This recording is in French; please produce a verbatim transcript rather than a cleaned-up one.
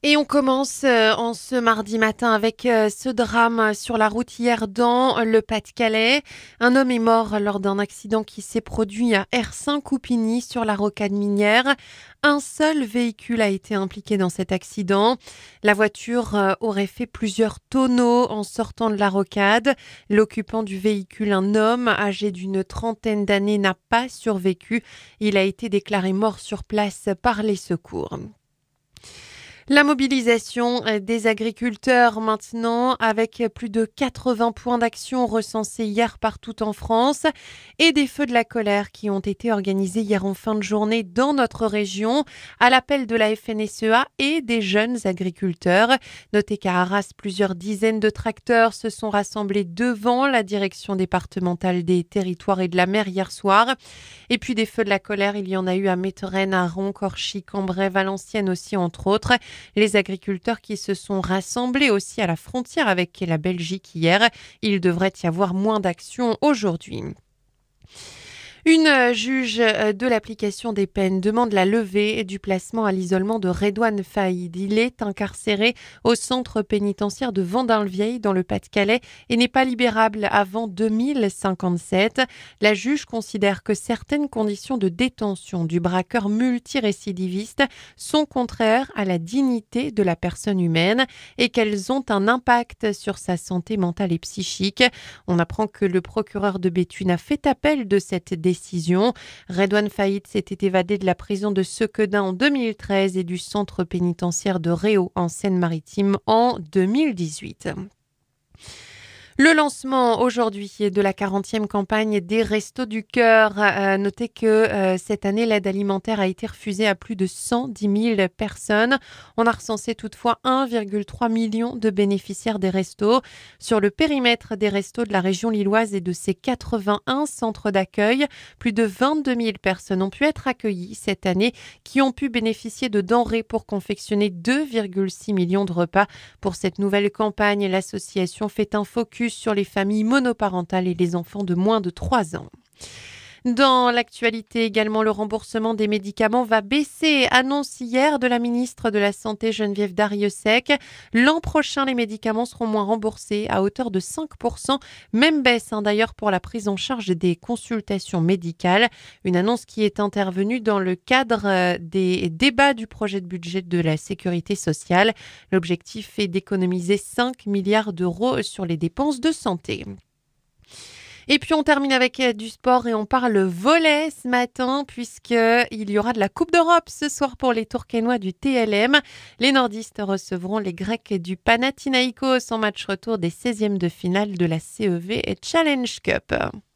Et on commence euh, en ce mardi matin avec euh, ce drame sur la route hier dans le Pas-de-Calais. Un homme est mort lors d'un accident qui s'est produit à Ersin-Coupigny sur la rocade minière. Un seul véhicule a été impliqué dans cet accident. La voiture euh, aurait fait plusieurs tonneaux en sortant de la rocade. L'occupant du véhicule, un homme âgé d'une trentaine d'années, n'a pas survécu. Il a été déclaré mort sur place par les secours. La mobilisation des agriculteurs maintenant, avec plus de quatre-vingts points d'action recensés hier partout en France et des feux de la colère qui ont été organisés hier en fin de journée dans notre région à l'appel de la F N S E A et des jeunes agriculteurs. Notez qu'à Arras, plusieurs dizaines de tracteurs se sont rassemblés devant la direction départementale des territoires et de la mer hier soir. Et puis des feux de la colère, il y en a eu à Métheren, à Ron, Corchy, Cambrai, Valenciennes aussi entre autres. Les agriculteurs qui se sont rassemblés aussi à la frontière avec la Belgique hier. Il devrait y avoir moins d'actions aujourd'hui. Une juge de l'application des peines demande la levée du placement à l'isolement de Redouane Faïd. Il est incarcéré au centre pénitentiaire de Vendin-le-Vieil dans le Pas-de-Calais et n'est pas libérable avant deux mille cinquante-sept. La juge considère que certaines conditions de détention du braqueur multirécidiviste sont contraires à la dignité de la personne humaine et qu'elles ont un impact sur sa santé mentale et psychique. On apprend que le procureur de Béthune a fait appel de cette décision. Décision. Redouane Faïd s'était évadé de la prison de Sequedin en deux mille treize et du centre pénitentiaire de Réau en Seine-Maritime en deux mille dix-huit. Le lancement aujourd'hui de la quarantième campagne des Restos du Cœur. Euh, notez que euh, cette année, l'aide alimentaire a été refusée à plus de cent dix mille personnes. On a recensé toutefois un virgule trois million de bénéficiaires des restos. Sur le périmètre des restos de la région lilloise et de ses quatre-vingt-un centres d'accueil, plus de vingt-deux mille personnes ont pu être accueillies cette année qui ont pu bénéficier de denrées pour confectionner deux virgule six millions de repas. Pour cette nouvelle campagne, l'association fait un focus sur les familles monoparentales et les enfants de moins de trois ans. Dans l'actualité également, le remboursement des médicaments va baisser. Annonce hier de la ministre de la Santé Geneviève Darrieussecq. L'an prochain, les médicaments seront moins remboursés à hauteur de cinq pour cent. Même baisse hein, d'ailleurs pour la prise en charge des consultations médicales. Une annonce qui est intervenue dans le cadre des débats du projet de budget de la sécurité sociale. L'objectif est d'économiser cinq milliards d'euros sur les dépenses de santé. Et puis on termine avec du sport et on parle volley ce matin puisqu'il y aura de la Coupe d'Europe ce soir pour les Tourquenois du T L M. Les nordistes recevront les Grecs du Panathinaïkos en match retour des seizièmes de finale de la C E V Challenge Cup.